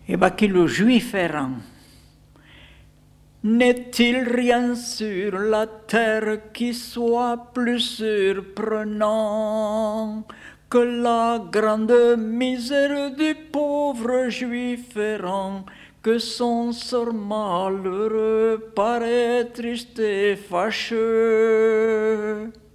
Et bien que le juif errant, n'est-il rien sur la terre qui soit plus surprenant que la grande misère du pauvre juif errant, que son sort malheureux paraît triste et fâcheux?